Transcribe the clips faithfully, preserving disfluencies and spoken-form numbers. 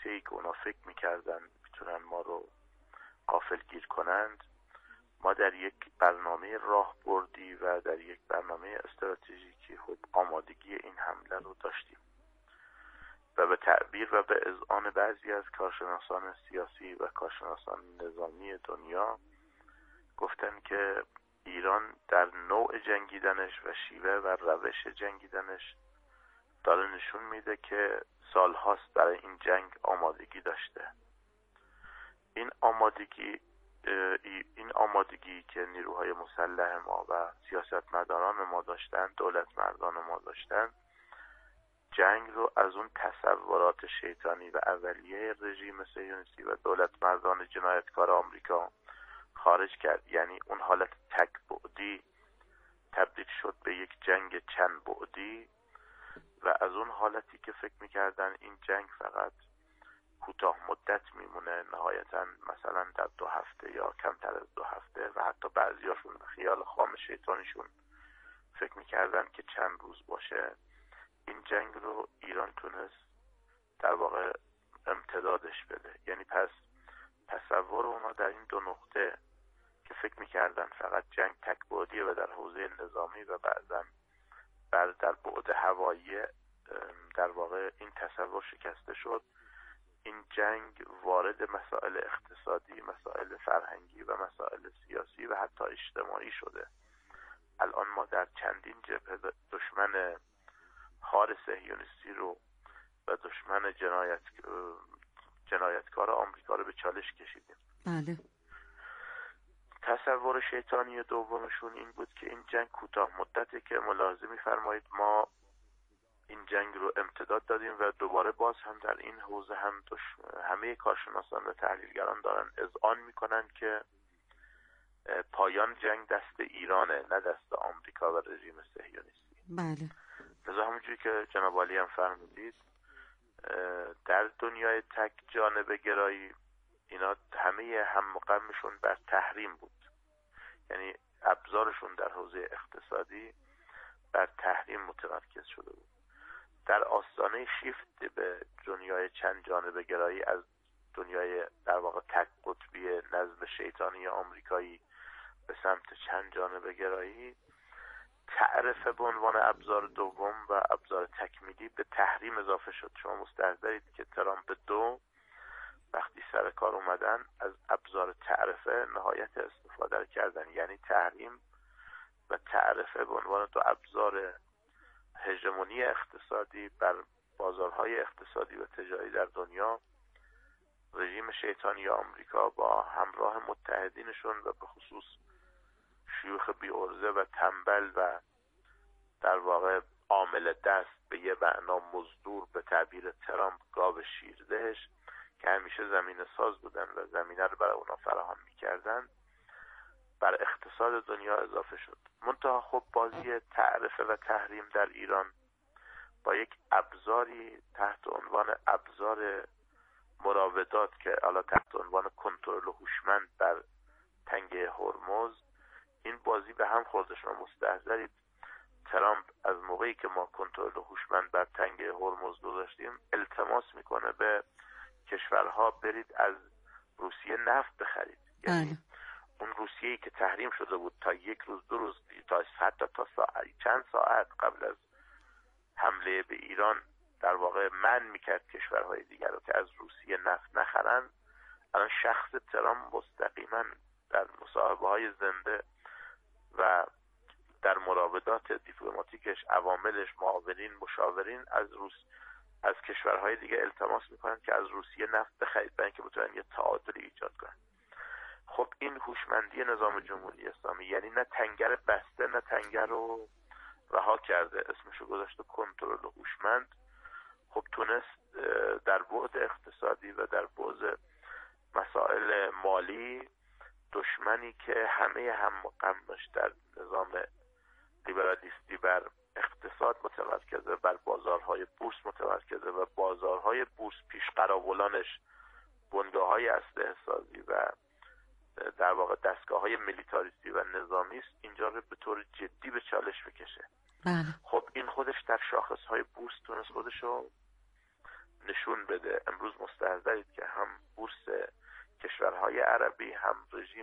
نقطه‌ای که اونا فکر میکردن میتونن ما رو غافلگیر کنند، ما در یک برنامه راهبردی و در یک برنامه استراتژیکی خب آمادگی این حمله رو داشتیم و به تعبیر و به اذعان بعضی از کارشناسان سیاسی و کارشناسان نظامی دنیا گفتن که ایران در نوع جنگیدنش و شیوه و روش جنگیدنش داره نشون میده که سالهاست برای این جنگ آمادگی داشته. این آمادگی این آمادگی که نیروهای مسلح ما و سیاستمداران ما داشتن، دولت مردان ما داشتن، جنگ رو از اون تصورات شیطانی و اولیه رژیم صهیونیستی و دولت مردان جنایتکار آمریکا خارج کرد. یعنی اون حالت تک بعدی تبدیل شد به یک جنگ چند بعدی و از اون حالتی که فکر میکردن این جنگ فقط کوتاه مدت میمونه، نهایتا مثلا در دو هفته یا کمتر از دو هفته و حتی بعضیاشون به خیال خام شیطانیشون فکر میکردن که چند روز باشه، این جنگ رو ایران تونست در واقع امتدادش بده. یعنی پس تصور اونا در این دو نقطه که فکر میکردن فقط جنگ تک‌بعدیه و در حوزه نظامی و بعضا بر در بعد هوایی در واقع این تصور شکسته شد. این جنگ وارد مسائل اقتصادی، مسائل فرهنگی و مسائل سیاسی و حتی اجتماعی شده. الان ما در چندین جبهه دشمن خار صهیونیستی رو و دشمن جنایت جنایتکار آمریکا رو به چالش کشیدیم. بله. تصور شیطانی دومشون این بود که این جنگ کوتاه مدته که ملاحظه می‌فرمایید ما این جنگ رو امتداد دادیم و دوباره باز هم در این حوزه هم همه کارشناسان و تحلیلگران دارن اذعان میکنن که پایان جنگ دست ایرانه، نه دست آمریکا و رژیم صهیونیستی. بله. لذا همونجوری که جناب عالی هم فرمودید در دنیای تک جانبه گرایی اینا همه هم مقامشون بر تحریم بود، یعنی ابزارشون در حوزه اقتصادی بر تحریم متمرکز شده بود. در آستانه شیفت به دنیای چند جانبه گرایی از دنیای در واقع تک قطبی نظم شیطانی آمریکایی به سمت چند جانبه گرایی، تعرفه به عنوان ابزار دوم و ابزار تکمیلی به تحریم اضافه شد. شما مستحضرید که ترامپ دو وقتی سر کار اومدن از ابزار تعرفه نهایت استفاده کردن، یعنی تحریم و تعرفه به عنوان دو ابزار هژمونی اقتصادی بر بازارهای اقتصادی و تجاری در دنیا. رژیم شیطانی آمریکا با همراه متحدینشون و به خصوص شیوخ بی عرضه و تنبل و در واقع عامل دست به یه معنا مزدور به تعبیر ترامپ گاو شیردهش که همیشه زمینه ساز بودن و زمینه رو برای اونا فراهم میکردن بر اقتصاد دنیا اضافه شد. منتها خب بازی تعرفه و تحریم در ایران با یک ابزاری تحت عنوان ابزار مراودات که حالا تحت عنوان کنترل هوشمند بر تنگه هرمز، این بازی به هم خورده. شما مستحضرید ترامپ از موقعی که ما کنترل هوشمند بر تنگه هرمز گذاشتیم التماس میکنه به کشورها برید از روسیه نفت بخرید. یعنی اون روسیه‌ای که تحریم شده بود تا یک روز دو روز تا حتی تا ساعت چند ساعت قبل از حمله به ایران در واقع منع میکرد کشورهای دیگر رو که از روسیه نفت نخرن، الان شخص ترامپ مستقیما در مصاحبه‌های زنده و در مراودات دیپلماتیکش، عواملش، معاونین، مشاورین از روس از کشورهای دیگه التماس میکنن که از روسیه نفت بخرید برای اینکه بتونن یه تعادلی ایجاد کنن. خب این هوشمندی نظام جمهوری اسلامی، یعنی نه تنگر بسته نه تنگر رو رها کرده، اسمشو گذاشته کنترل هوشمند، خب تونست در بعد اقتصادی و در بعد مسائل مالی دشمنی که همه هم مقامش در نظام لیبرالیستی بر اقتصاد متمرکزه، بر بازارهای بورس متمرکزه و بازارهای بورس پیش قراولانش بنگاه‌های اسلحه سازی و در واقع دستگاه‌های میلیتاریستی و نظامی است، اینجا رو به طور جدی به چالش بکشه. بله. خب این خودش در شاخص‌های بورس تونست خودشو نشون بده. امروز مستحضر های عربی، هم رژیم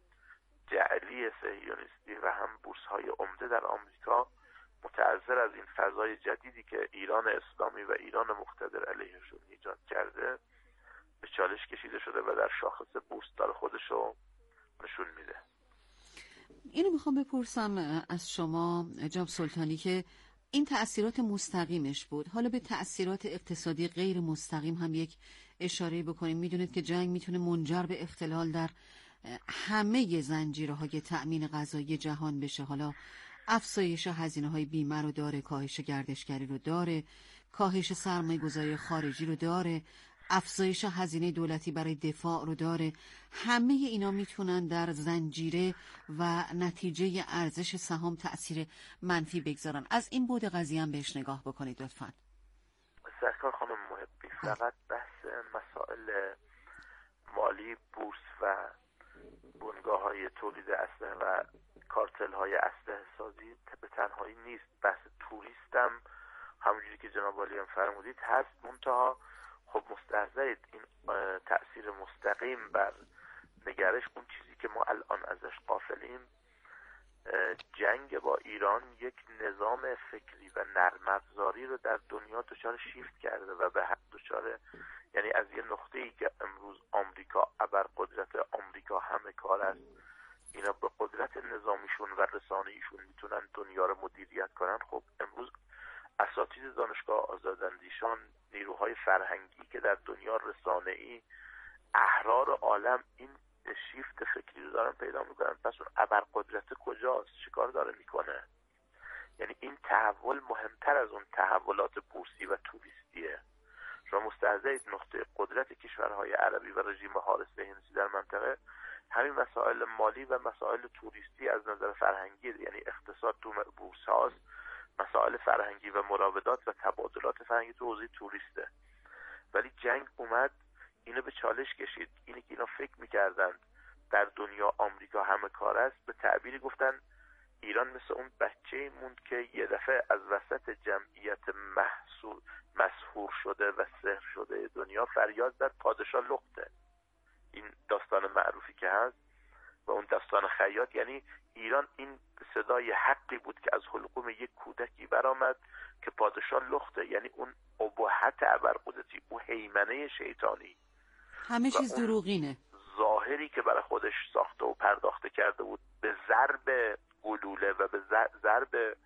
جعلی صهیونیستی و هم بورس های عمده در آمریکا متأثر از این فضای جدیدی که ایران اسلامی و ایران مقتدر علیهشون ایجاد کرده به چالش کشیده شده و در شاخص بورس داره خودش رو نشون میده. اینو میخوام بپرسم از شما جناب سلطانی که این تأثیرات مستقیمش بود، حالا به تأثیرات اقتصادی غیر مستقیم هم یک اشاره بکنیم. میدونید که جنگ میتونه منجر به اختلال در همه زنجیرهای تأمین غذایی جهان بشه. حالا افزایش هزینه‌های بیمه رو داره، کاهش گردشگری رو داره، کاهش سرمایه‌گذاری خارجی رو داره، افزایش هزینه دولتی برای دفاع رو داره. همه اینا میتونن در زنجیره و نتیجه ارزش سهام تأثیر منفی بگذارن. از این بود قضیه هم بهش نگاه بکنید لطفاً. سرکار خانم محبی، فقط بحث مسائل مالی بورس و بنگاه های تولید اسلحه و کارتل های اسلحه سازی به تنهایی نیست. بحث توریست هم همونجوری که جناب عالی هم فرمودید هست، منتها خب مستحضرید این تأثیر مستقیم بر نگرش، اون چیزی که ما الان ازش غافلیم، جنگ با ایران یک نظام فکری و نرم افزاری رو در دنیا دچار شیفت کرده و به حق دچار، یعنی از یه نقطه‌ای که امروز آمریکا ابرقدرت، آمریکا همه کار است، اینا به قدرت نظامیشون و رسانه‌ایشون میتونن دنیا رو مدیریت کنن. خب امروز اساتید دانشگاه آزاداندیشان، نیروهای فرهنگی که در دنیا رسانه‌ای احرار عالم این شیفت فکری رو دارن پیدا میکنن. پس اون ابرقدرت کجاست؟ چیکار داره میکنه؟ یعنی این تحول مهمتر از اون تحولات بورسی و توریستیه. شما مستحضرید نقطه قدرت کشورهای عربی و رژیم حارس صهیونیستی در منطقه همین مسائل مالی و مسائل توریستی از نظر فرهنگی، یعنی اقتصاد تو بورس هاست، مسائل فرهنگی و مراودات و تبادلات فرهنگی تو حوزه توریسته. ولی جنگ اومد اینو به چالش کشید. اینی که اینا فکر میکردن در دنیا آمریکا همه کار است، به تعبیری گفتن ایران مثل اون بچه‌ای موند که یه دفعه از وسط جمعیت محصور مسحور شده و سحر شده دنیا فریاد زد پادشاه لخته. این داستان معروفی که هست و اون داستان خیاط، یعنی ایران این صدای حقی بود که از حلقوم یک کودکی برآمد که پادشاه لخته، یعنی اون ابهت ابرقدرتی، اون هیمنه شیطانی، همه چیز دروغینه، ظاهری که برای خودش ساخته و پرداخته کرده بود به ضرب گلوله و به ضرب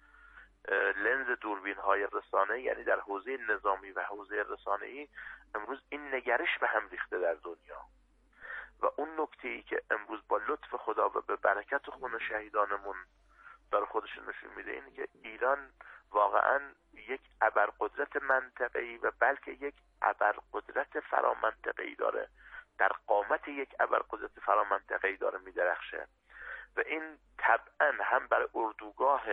لنز دوربین های رسانه، یعنی در حوزه نظامی و حوزه رسانه‌ای امروز این نگرش به هم ریخته در دنیا. و اون نکته‌ای که امروز با لطف خدا و به برکت خون شهیدانمون داره خودشون نشون میده اینه که ایران واقعا یک ابرقدرت منطقه‌ای و بلکه یک ابرقدرت فرامنطقه‌ای داره، در قامت یک ابرقدرت فرامنطقه‌ای داره میدرخشه و این طبعا هم برای اردوگاه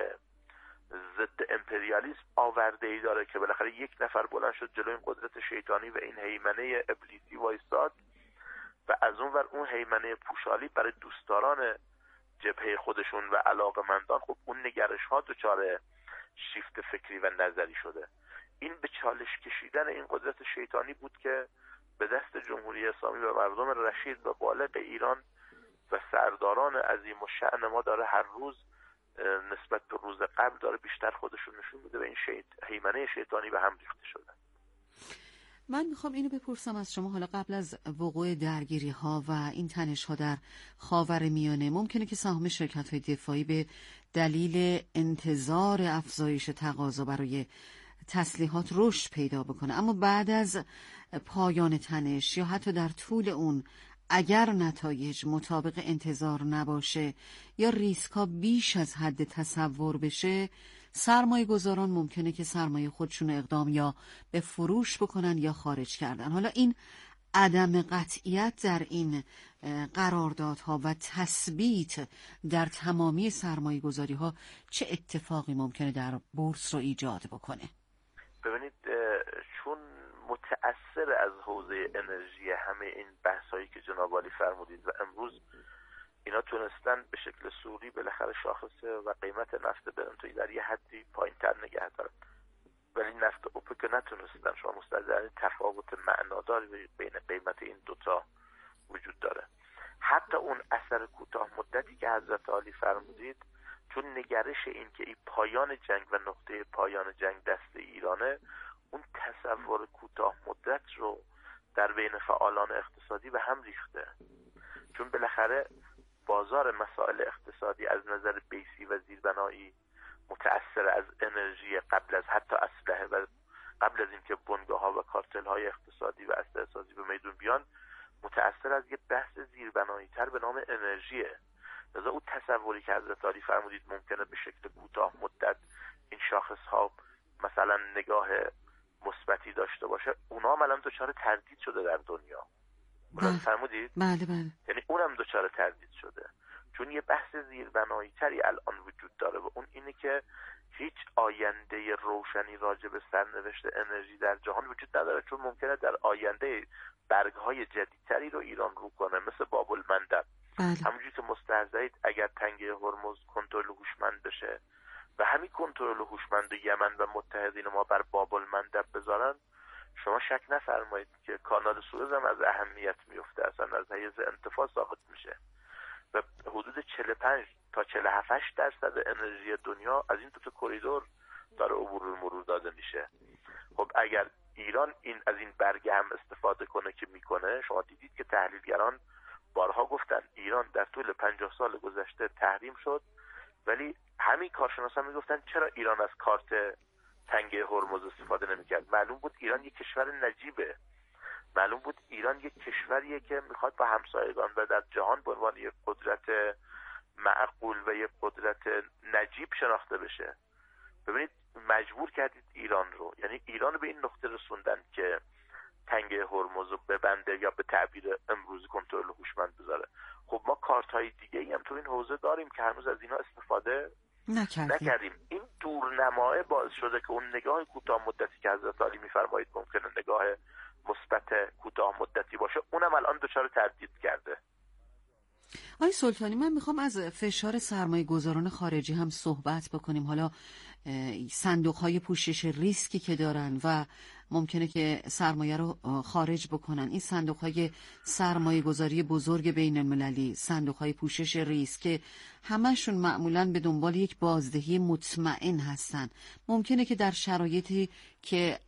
ضد امپریالیسم آورده‌ای داره که بالاخره یک نفر بلند شد جلوی این قدرت شیطانی و این هیمنه ابلیسی وایستاد و از اون ور اون هیمنه پوشالی برای دوستداران جبهه خودشون و علاقمندان، خب اون نگرش ها دچار شیفت فکری و نظری شده. این به چالش کشیدن این قدرت شیطانی بود که به دست جمهوری اسلامی و مردم رشید و بالغ ایران و سرداران عظیم و شأن ما داره هر روز نسبت به روز قبل داره بیشتر خودشون نشون میده و این شیط... هیمنه شیطانی به هم ریخته شده. من میخوام اینو بپرسم از شما، حالا قبل از وقوع درگیری ها و این تنش ها در خاورمیانه ممکنه که سهام شرکت های دفاعی به دلیل انتظار افزایش تقاضا برای تسلیحات رشد پیدا بکنه، اما بعد از پایان تنش یا حتی در طول اون اگر نتایج مطابق انتظار نباشه یا ریسک ها بیش از حد تصور بشه، سرمایه گذاران ممکنه که سرمایه خودشون اقدام یا به فروش بکنن یا خارج کردن. حالا این عدم قطعیت در این قراردادها و تثبیت در تمامی سرمایه گذاری ها چه اتفاقی ممکنه در بورس رو ایجاد بکنه؟ ببینید، چون متأثر از حوزه انرژی همه این بحثایی که جناب عالی فرمودید و امروز اینا تونستن به شکل سوری بالاخره شاخص و قیمت نفت برنتوی در یه حدی پایین‌تر نگه دارن، ولی نفت اوپک نتونستن. شما مستحضرین تفاوت معناداری بین قیمت این دوتا وجود داره. حتی اون اثر کوتاه مدتی که حضرت عالی فرمودید، چون نگرش این که این پایان جنگ و نقطه پایان جنگ دست ایرانه، اون تصور کوتاه مدت رو در بین فعالان اقتصادی به هم ریخته. چون بالاخره بازار مسائل اقتصادی از نظر بیسی و زیربنایی متأثر از انرژی قبل از حتی اسلحه و قبل از اینکه بنگاه ها و کارتل های اقتصادی و اسلحه سازی به میدون بیان، متأثر از یه بحث زیربنایی تر به نام انرژیه. لذا اون تصوری که حضرت عالی فرمودید ممکنه به شکل کوتاه مدت این شاخص ها مثلا نگاه مثبتی داشته باشه، اونا هم الان دچار تردید شده در دنیا. اونم فرمودید؟ بله بله. یعنی اونم دچار تردید شده، چون یه بحث زیربنایی تری الان وجود داره و اون اینه که هیچ آینده روشنی راجع به سرنوشت انرژی در جهان وجود نداره، چون ممکنه در آینده برگ‌های جدیدتری رو ایران رو کنه، مثل باب المندب. بله. همونجوری که مستحضرید اگر تنگه هرمز کنترل هوشمند بشه و همین کنترل هوشمند یمن و متحدین ما بر باب المندب بذارن، شما شک نفرمایید که کانال سوئز هم از اهمیت میفته، اصلا از حیز انتفاع ساقط میشه و حدود چهل و پنج تا چهل و هفت درصد انرژی دنیا از این دو تا کریدور داره عبور المرور داده میشه. خب اگر ایران این از این برگه هم استفاده کنه که میکنه، شما دیدید که تحلیلگران بارها گفتن ایران در طول پنجاه سال گذشته تحریم شد، ولی همین کارشناسان میگفتن چرا ایران از کارت تنگه هرمز استفاده نمیکرد؟ معلوم بود ایران یک کشور نجیبه، معلوم بود ایران یک کشوریه که میخواد با همسایگان و در جهان به عنوان یک قدرت معقول و یک قدرت نجیب شناخته بشه. ببینید مجبور کردید ایران رو، یعنی ایران رو به این نقطه رسوندن که تنگه هرمز رو ببنده یا به تعبیر امروز کنترل هوشمند بذاره. خب ما کارت های دیگه ای هم تو این حوزه داریم که هنوز از اینا استفاده نکردیم. نکردیم. این دورنمای باعث شده که اون نگاه کوتاه مدتی که حضرت عالی میفرمایید ممکنه نگاه مثبت کوتاه مدتی باشه، اونم الان دچار تردید کرده. آقای سلطانی، من میخوام از فشار سرمایه گذاران خارجی هم صحبت بکنیم. حالا صندوق های پوشش ریسکی که دارن و ممکنه که سرمایه رو خارج بکنن، این صندوق های سرمایه گذاری بزرگ بین المللی، صندوق های پوشش ریسک که همشون معمولاً به دنبال یک بازدهی مطمئن هستن، ممکنه که در شرایطی که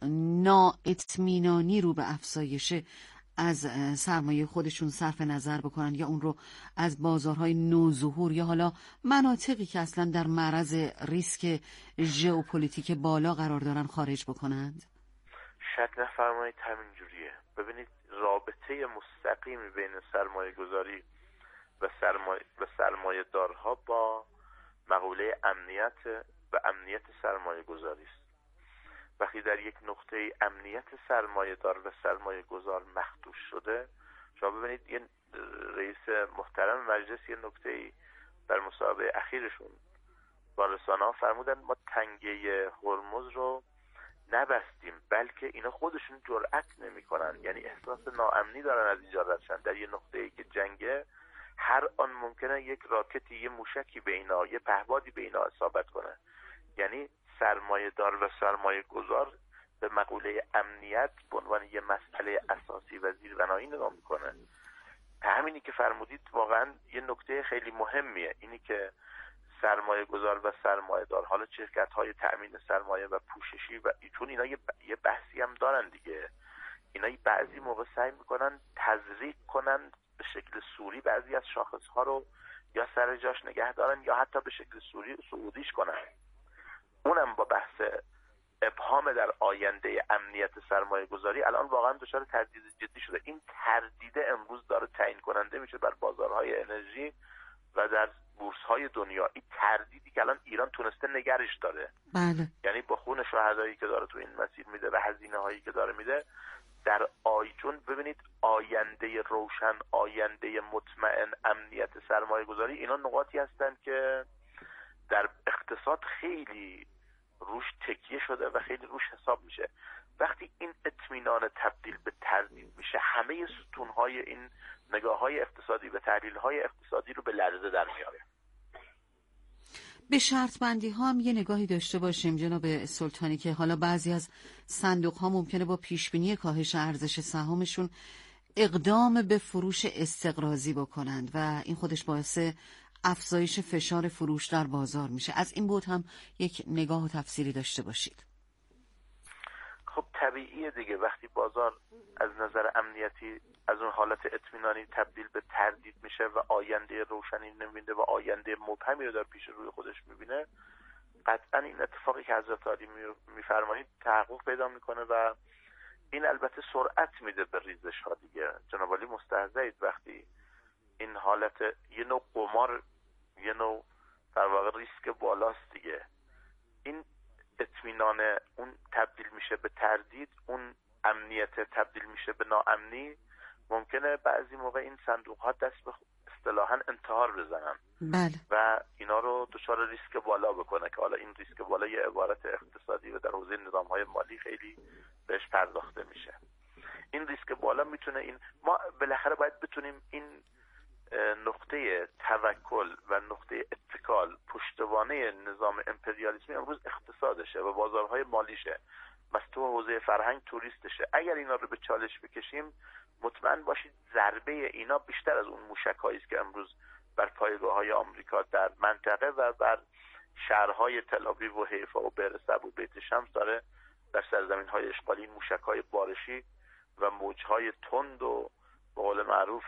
نااطمینانی رو به افزایشه از سرمایه خودشون صرف نظر بکنن یا اون رو از بازارهای نوظهور یا حالا مناطقی که اصلا در معرض ریسک ژئوپلیتیک بالا قرار دارن خارج بکنند. شک نفرمایید همین جوریه. ببینید رابطه مستقیمی بین سرمایه گذاری و سرمایه و سرمایه دارها با مقوله امنیت و امنیت سرمایه گذاری است. وقتی در یک نقطه امنیت سرمایه دار و سرمایه گذار مخدوش شده، شما ببینید یه رئیس محترم مجلس یه نکته در مصاحبه اخیرشون با رسانه ها فرمودن ما تنگه هرمز رو نبستیم، بلکه اینا خودشون جرأت نمی کنن، یعنی احساس ناامنی دارن از اینجا رد شن. در یه نقطه‌ای که جنگه، هر آن ممکنه یک راکتی، یه موشکی به اینا، یه پهپادی به اینا اصابت کنه. یعنی سرمایه دار و سرمایه گذار به مقوله امنیت به عنوان یه مسئله اساسی و زیربنایی نگاه میکنه. همینی که فرمودید واقعا یه نکته خیلی مهمیه، اینی که سرمایه گذار و سرمایه دار، حالا شرکت های تأمین سرمایه و پوششی، و چون اینا یه بحثی هم دارن دیگه، اینا بعضی موقع سعی میکنن تزریق کنن به شکل سوری بعضی از شاخص ها رو یا سر جاش نگه دارن یا حتی به شکل سوری صعودیش کنن. اونم با بحث ابهام در آینده امنیت سرمایه گذاری الان واقعا دچار تردید جدی شده. این تردید امروز داره تعیین کننده میشه بر بازارهای انرژی و در بورس‌های دنیا. این تردیدی که الان ایران تونسته نگرش داره، بله، یعنی با خون شهدایی که داره تو این مسیر میده و هزینه هایی که داره میده در آیجون، ببینید آینده روشن، آینده مطمئن، امنیت سرمایه گذاری، اینا نقاطی هستن که در اقتصاد خیلی روش تکیه شده و خیلی روش حساب میشه. وقتی این اطمینان تبدیل به تردید میشه، همه ستونهای این نگاه‌های اقتصادی و تحلیل‌های اقتصادی رو به لرزه در میاره. به شرط بندی ها هم یه نگاهی داشته باشیم جناب سلطانی، که حالا بعضی از صندوق ها ممکنه با پیش بینی کاهش ارزش سهامشون اقدام به فروش استقراضی بکنند و این خودش باعث افزایش فشار فروش در بازار میشه. از این بود هم یک نگاه و تفسیری داشته باشید. خب طبیعیه دیگه، وقتی بازار از نظر امنیتی از اون حالت اطمینانی تبدیل به تردید میشه و آینده روشنی نمیبینه و آینده مبهمی رو در پیش روی خودش میبینه، قطعا این اتفاقی که حضرت علی میفرمایید تحقق پیدا میکنه و این البته سرعت میده به ریزش ها دیگه. جناب علی مستحضرید وقتی این حالت یه نوع قمار، یه نوع در واقع ریسک بالاست دیگه، این اطمینان اون تبدیل میشه به تردید، اون امنیت تبدیل میشه به ناامنی، ممکنه بعضی موقع این صندوق ها دست به اصطلاحاً انتحار بزنن. بله. و اینا رو دچار ریسک بالا بکنه که حالا این ریسک بالا یه عبارت اقتصادی و در حوزه نظام های مالی خیلی بهش پرداخته میشه. این ریسک بالا میتونه این ما بالاخره باید بتونیم این نقطه توکل و نقطه اتکال پشتوانه نظام امپریالیسمی امروز اقتصادشه و بازارهای مالیشه، مستوى حوزه فرهنگ توریستشه. اگر اینا رو به چالش بکشیم مطمئن باشید ضربه اینا بیشتر از اون موشک‌هایی است که امروز بر پایگاه‌های آمریکا در منطقه و بر شهرهای تل‌آویو و حیفا و بئر و بیت شمس داره در سرزمین‌های اشغالی این موشک‌های بارشی و موج‌های تند و به قول معروف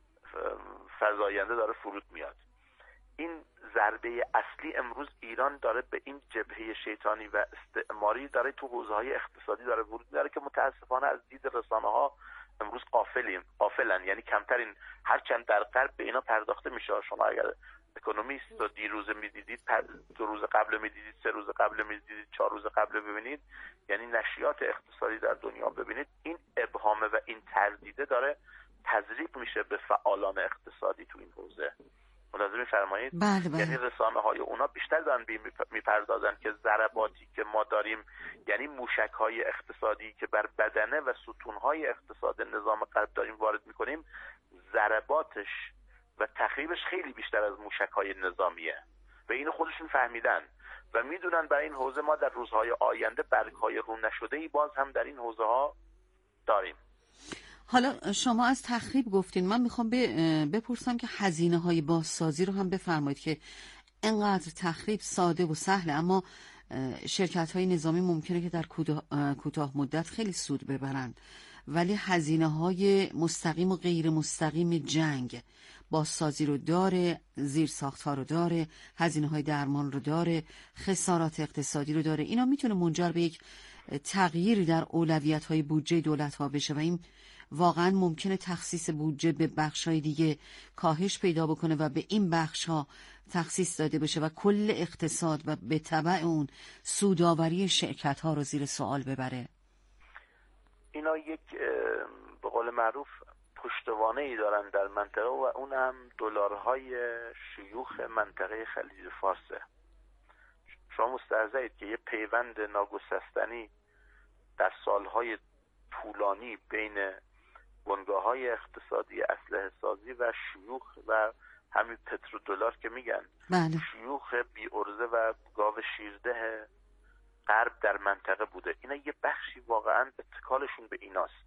فزاینده داره فرود میاد. این ضربه اصلی امروز ایران داره به این جبهه شیطانی و استعماری داره تو حوزه‌های اقتصادی داره ورود میاره که متاسفانه از دید رسانه‌ها امروز غافلیم غافلن یعنی کمترین، هرچند در غرب به اینا پرداخته میشه. شما اگر اکونومیست رو دیروز میدیدید، دو روز قبل میدیدید، سه روز قبل میدیدید، چهار روز قبل ببینید، یعنی نشریات اقتصادی در دنیا ببینید، این ابهامه و این تردیده داره تزریق میشه به فعالان اقتصادی تو این حوزه. ملاحظه می‌فرمایید؟ بله بله. یعنی رسانه‌های اونا بیشتر دارن میپردازن که ضرباتی که ما داریم، یعنی موشک‌های اقتصادی که بر بدنه و ستون‌های اقتصاد نظام غرب داریم وارد می‌کنیم، ضرباتش و تخریبش خیلی بیشتر از موشک‌های نظامیه و اینو خودشون فهمیدن و میدونن برای این حوزه ما در روزهای آینده برگ‌های رو نشده‌ای باز هم در این حوزه‌ها داریم. حالا شما از تخریب گفتین، من میخوام بپرسم که هزینه های بازسازی رو هم بفرمایید که انقدر تخریب ساده و سهله، اما شرکت های نظامی ممکنه که در کوتاه مدت خیلی سود ببرند، ولی هزینه های مستقیم و غیر مستقیم جنگ بازسازی رو داره، زیرساخت‌ها رو داره، هزینه های درمان رو داره، خسارات اقتصادی رو داره. اینا میتونه منجر به یک تغییری در اولویت های بودجه دولت ها بشه و این واقعا ممکنه تخصیص بودجه به بخش‌های دیگه کاهش پیدا بکنه و به این بخش‌ها تخصیص داده بشه و کل اقتصاد و به تبع اون سودآوری شرکت‌ها رو زیر سوال ببره. اینا یک به قول معروف پشتوانه‌ای دارن در منطقه و اون هم دلارهای شیوخ منطقه خلیج فارسه. شما مستحضرید که یه پیوند ناگسستنی در سالهای طولانی بین بنگاه‌های اقتصادی اسلحه سازی و شیوخ و همین پترودلار که میگن بله. شیوخ بی ارزه و گاو شیرده غرب در منطقه بوده. اینا یه بخشی واقعا اتکالشون به ایناست،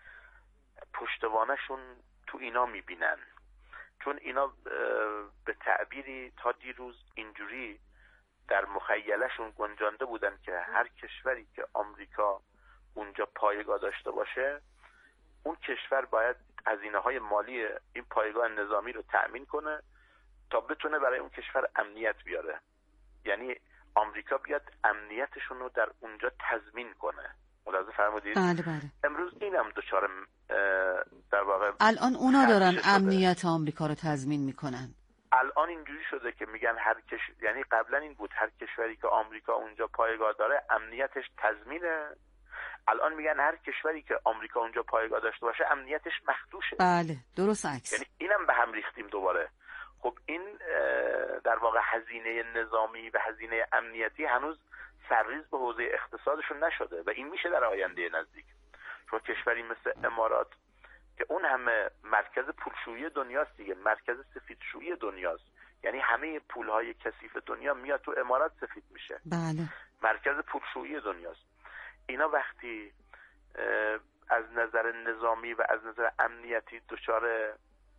پشتوانشون تو اینا میبینن، چون اینا به تعبیری تا دیروز اینجوری در مخیلشون گنجانده بودن که هر کشوری که آمریکا اونجا پایگاه داشته باشه، اون کشور باید هزینه‌های مالی این پایگاه نظامی رو تأمین کنه تا بتونه برای اون کشور امنیت بیاره. یعنی آمریکا بیاد امنیتشون رو در اونجا تضمین کنه. ملاحظه فرمودید؟ بله بله. امروز اینم دچار در واقع الان اونا دارن امنیت آمریکا رو تضمین میکنن. الان اینجوری شده که میگن هر کش... یعنی قبلا این بود هر کشوری که آمریکا اونجا پایگاه داره امنیتش تضمینه، الان میگن هر کشوری که آمریکا اونجا پایگاه داشته باشه امنیتش مخدوشه. بله درست عکس. یعنی اینم به هم ریختیم دوباره. خب این در واقع هزینه نظامی و هزینه امنیتی هنوز سرریز به حوزه اقتصادشون نشده و این میشه در آینده نزدیک. چون کشوری مثل امارات که اون همه مرکز پولشویی دنیاست دیگه، مرکز سفیدشویی دنیاست، یعنی همه پولهای کثیف دنیا میاد تو امارات سفید میشه. بله. مرکز پولشویی دنیاست. اینا وقتی از نظر نظامی و از نظر امنیتی دچار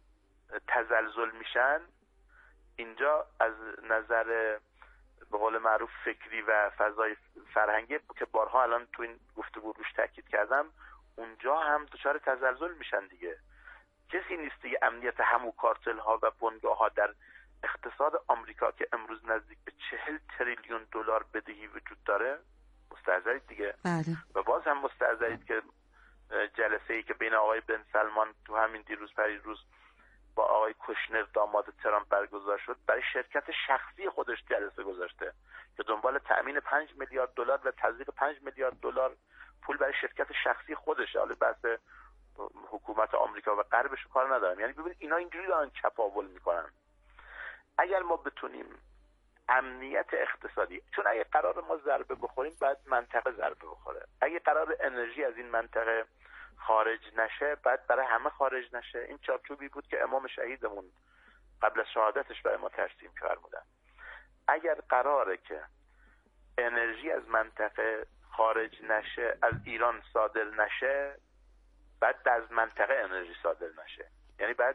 تزلزل میشن، اینجا از نظر به قول معروف فکری و فضای فرهنگی که بارها الان تو این گفتگو روش تاکید کردم، اونجا هم دچار تزلزل میشن دیگه. کسی نیست دیگه امنیت همون کارتل ها و بنگاه ها در اقتصاد آمریکا که امروز نزدیک به چهل تریلیون دلار بدهی وجود داره مستحضرید دیگه. بله. و باز هم مستحضرید که جلسه ای که بین آقای بن سلمان تو همین دیروز پریروز با آقای کوشنر داماد ترامپ برگزار شد، برای شرکت شخصی خودش جلسه گذاشته که دنبال تأمین پنج میلیارد دلار و تزریق پنج میلیارد دلار پول برای شرکت شخصی خودشه. حالا بحث حکومت آمریکا و غربش کار ندارم. یعنی ببینید اینا اینجوری دارن چپاول میکنن. اگر ما بتونیم امنیت اقتصادی، چون اگه قرار ما ضربه بخوریم باید منطقه ضربه بخوره، اگه قرار انرژی از این منطقه خارج نشه بعد برای همه خارج نشه. این چارچوبی بود که امام شهیدمون قبل از شهادتش برای ما ترسیم فرمودن. اگر قراره که انرژی از منطقه خارج نشه، از ایران صادر نشه، بعد از منطقه انرژی صادر نشه، یعنی بعد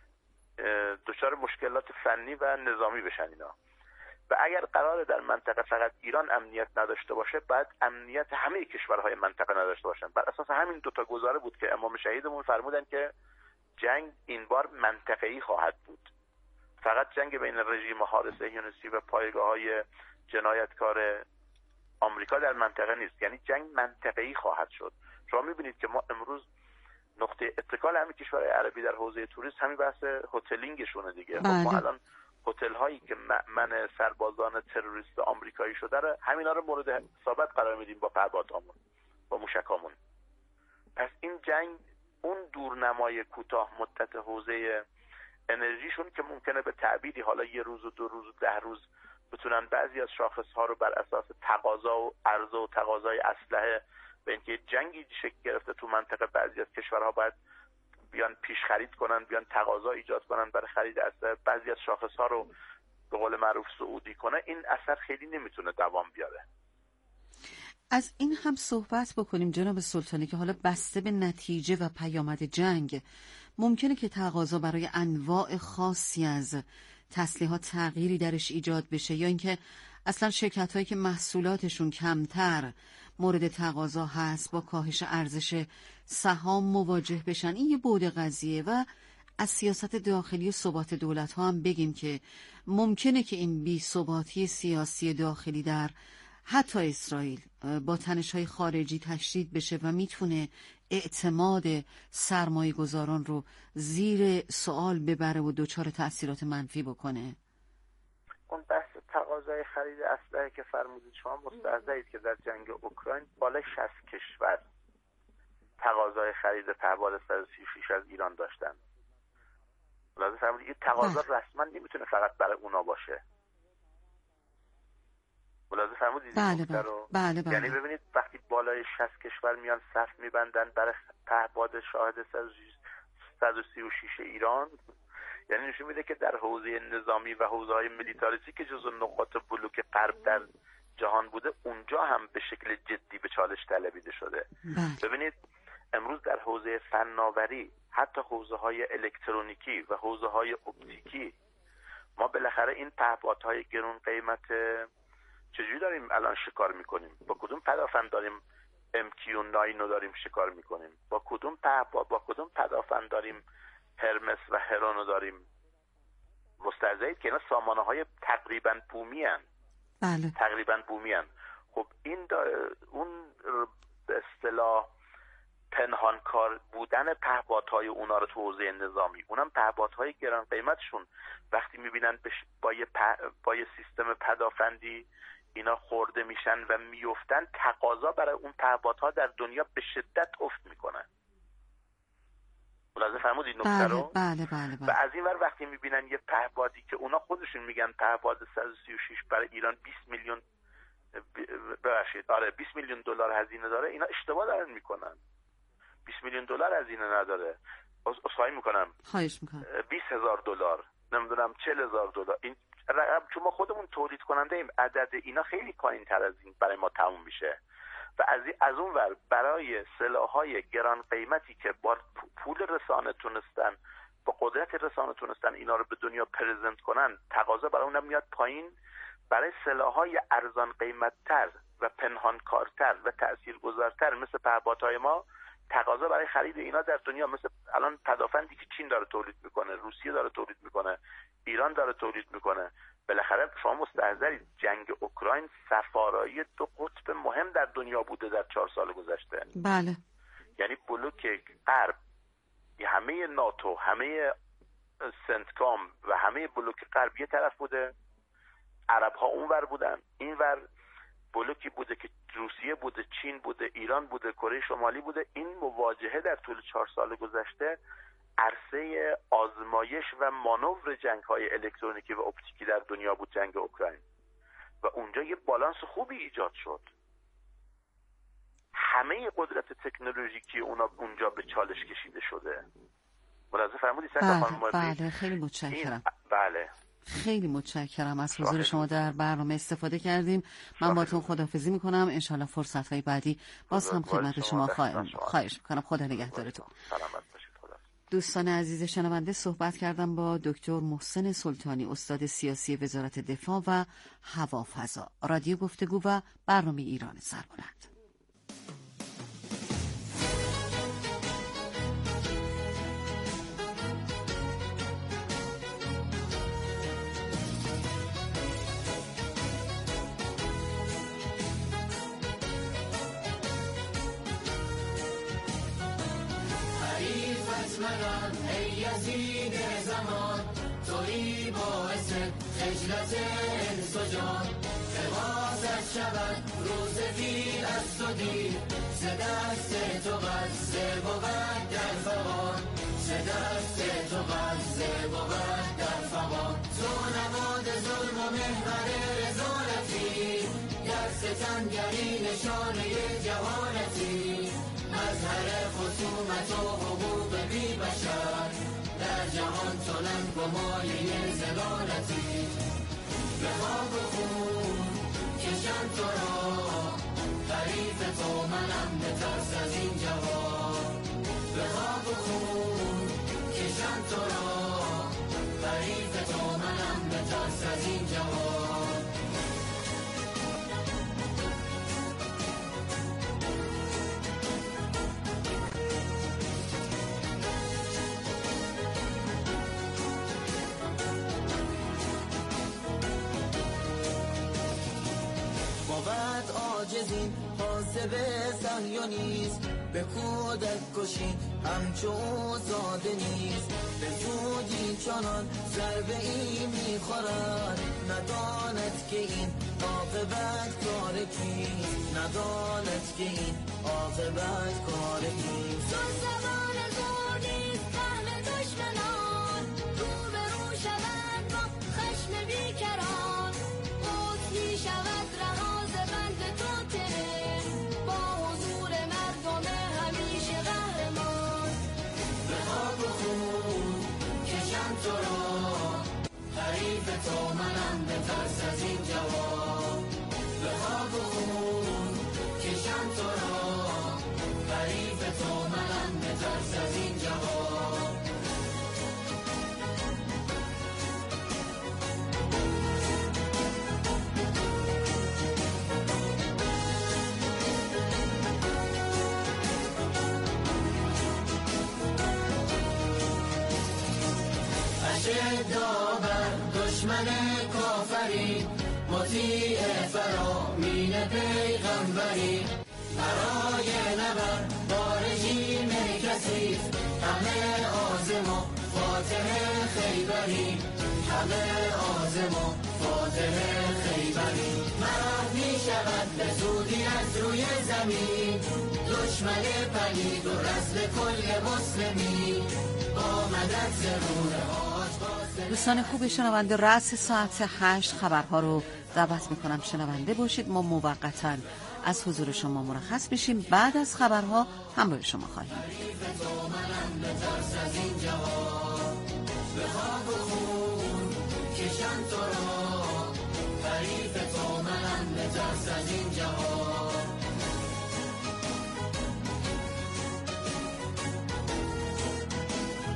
دچار مشکلات فنی و نظامی بشن اینا. و اگر قراره در منطقه فقط ایران امنیت نداشته باشه، بعد امنیت همه کشورهای منطقه نداشته باشن. بر اساس همین دوتا گزاره بود که امام شهیدمون فرمودن که جنگ این بار منطقه‌ای خواهد بود. فقط جنگ بین رژیم حارس صهیونیستی و پایگاه‌های جنایتکار آمریکا در منطقه نیست، یعنی جنگ منطقه‌ای خواهد شد. شما می‌بینید که ما امروز نقطه اتکال همین کشورهای عربی در حوزه توریسم همین بحث هتلینگشونه دیگه. بله. خب ما الان هتل هایی که مأمن سربازان تروریست آمریکایی شده رو همینا رو مورد حسابت قرار میدیم با پهپادهامون، با موشکامون. پس این جنگ اون دورنمای کوتاه مدت حوزه انرژیشون که ممکنه به تعبیری حالا یه روز و دو روز و ده روز بتونن بعضی از شاخص ها رو بر اساس تقاضا و عرضه و تقاضای اسلحه به اینکه جنگی شکل گرفته تو منطقه، بعضی از کشورها باید بیان پیش خرید کنن، بیان تقاضا ایجاد کنن برای خرید اسلحه، بعضی از شاخص ها رو به قول معروف سعودی کنه، این اثر خیلی نمیتونه دوام بیاره. از این هم صحبت بکنیم جناب سلطانی که حالا بسته به نتیجه و پیامد جنگ ممکنه که تقاضا برای انواع خاصی از تسلیحات تغییری درش ایجاد بشه، یا اینکه اصلا شرکت هایی که محصولاتشون کمتر مورد تقاضا هست با کاهش ارزش سهام مواجه بشن. این یه بعد قضیه. و از سیاست داخلی و ثبات دولت ها هم بگیم که ممکنه که این بی ثباتی سیاسی داخلی در حتی اسرائیل با تنش‌های خارجی تشدید بشه و میتونه اعتماد سرمایه گذاران رو زیر سوال ببره و دچار تأثیرات منفی بکنه. اون بحث تقاضای خرید اسلحه که فرمودید شما مستحضرید که در جنگ اوکراین بالای شصت کشور تقاضای خرید پهپاد صد و سی و شش از ایران داشتن. لازم فرمودید این تقاضا رسما نمیتونه فقط برای اونا باشه. ملاحظه فرمودید بله بله. بله بله. یعنی ببینید وقتی بالای شصت کشور میان صف میبندن برای پهپاد شاهد صد و سی و شش ایران، یعنی نشون میده که در حوزه نظامی و حوزه‌های میلیتاریستی که جزو نقاط بلوک غرب در جهان بوده، اونجا هم به شکل جدی به چالش طلبیده شده. بله. ببینید امروز در حوزه فناوری، حتی حوزه‌های الکترونیکی و حوزه‌های اپتیکی، ما بالاخره این پهپادهای گران قیمت چجوری داریم الان شکار میکنیم؟ با کدوم پدافند داریم ام کیو نه رو داریم شکار میکنیم؟ با کدوم پهپاد با کدوم پدافند داریم هرمس و هرون رو داریم؟ مستحضرید که اینا سامانه های تقریبا بومی هن. بله. تقریبا بومی هن. خب این اون به اصطلاح پنهانکار بودن پهپادهای اونا رو تو حوزه نظامی، اونم پهپادهای گران قیمتشون وقتی میبینن با یه, با یه سیستم پدافندی اینا خورده میشن و میفتن، تقاضا برای اون پهپادها در دنیا به شدت افت میکنن. ملاحظه فرمودید نکته رو؟ بله بله بله. و از این ور وقتی میبینن یه پهپادی که اونا خودشون میگن پهپاد صد و سی و شش برای ایران بیست میلیون ببخشید آره بیست میلیون دلار هزینه داره، اینا اشتباه دارن میکنن. بیست میلیون دلار هزینه نداره. اصخایی میکنم. خواهش میکنم. بیست هزار دلار، نمیدونم چهل هزار دلار. این رقم چون ما خودمون تولید کننده ایم، عدد اینا خیلی پایین تر از این برای ما تموم میشه. و از از اون ور برای سلاح‌های گران قیمتی که با پول رسانه تونستن، با قدرت رسانه تونستن اینا رو به دنیا پرزنت کنن، تقاضا برای اونم میاد پایین. برای سلاح‌های ارزان قیمت‌تر و پنهانکارتر و تاثیرگذارتر مثل پهپادهای ما، تقاضا برای خرید اینا در دنیا، مثل الان پدافندی که چین داره تولید میکنه، روسیه داره تولید میکنه، ایران داره تولید میکنه. بالاخره شما مستحضرید جنگ اوکراین سفارایی دو قطب مهم در دنیا بوده در چهار سال گذشته. بله. یعنی بلوک غرب، همه ناتو، همه سنتکام و همه بلوک غرب یه طرف بوده، عرب ها اون ور بودن، این ور بلوکی بوده که روسیه بوده، چین بوده، ایران بوده، کره شمالی بوده. این مواجهه در طول چهار سال گذشته عرصه آزمایش و مانور جنگ های الکترونیکی و اپتیکی در دنیا بود، جنگ اوکراین، و اونجا یه بالانس خوبی ایجاد شد. همه قدرت تکنولوژیکی اونا اونجا به چالش کشیده شده. ملاحظه فرمودید؟ بله, بله خیلی متشکرم. بله خیلی متشکرم از حضور شما در برنامه استفاده کردیم. من باتون خداحافظی میکنم. انشالله فرصت‌های بعدی باز هم خدمت شما خواهم خواهش میکنم. خدا نگهدارتون. سلامت باشید. خدا. دوستان عزیز شنونده، صحبت کردم با دکتر محسن سلطانی، استاد سیاسی وزارت دفاع و هوافضا. رادیو گفتگو و برنامه ایران سربلند. منان ای یزید زمان، تویی باعث خجلت انس و جان. حفاظت شود روز فیل از تو دیر، ز دست تو غزه بود در فغان، ز دست تو غزه بود در فغان. تو نماد ظلم و محور رسالتی، گر ستمگری نشانه جهالتی. مظهر خصومت و حقوق بی بشر، در جهان تلنگ و مایه زلالتی. به خواب و خون کشم تو را، حریف تو منم، به ترس از این جوان. به خواب و خون کشم تو را، حریف تو منم، به ترس از این جوان. عاجزین حاسب صهیونیست، به کودک کشی همچو زاده نیست. به زودی چنان ضربه ای میخورد، نداند که این عاقبت کار کیست، نداند که این عاقبت کار کیست. چون زبان زودیست فهم دشمنان، رو به رو شود با خشم بیکران. خود می شود رها تو منم، به ترس از این جوان. به خواب و خون کشم تو را، حریف تو منم، به ترس از این جوان. اشدابر دشمن کافری، مطیع فرامین پیغمبری. برای نبر با رژیم کسی، همه آزم و فاتح خیبری، همه آزم و فاتح خیبری. مرد می شود به زودی از روی زمین، دشمن پلید و رسل کل مسلمی. با مدد ضرور آج دوستان خوب شنونده، رأس ساعت هشت خبرها رو دعوت میکنم شنونده باشید. ما موقتاً از حضور شما مرخص بشیم. بعد از خبرها همراه شما خواهیم بود.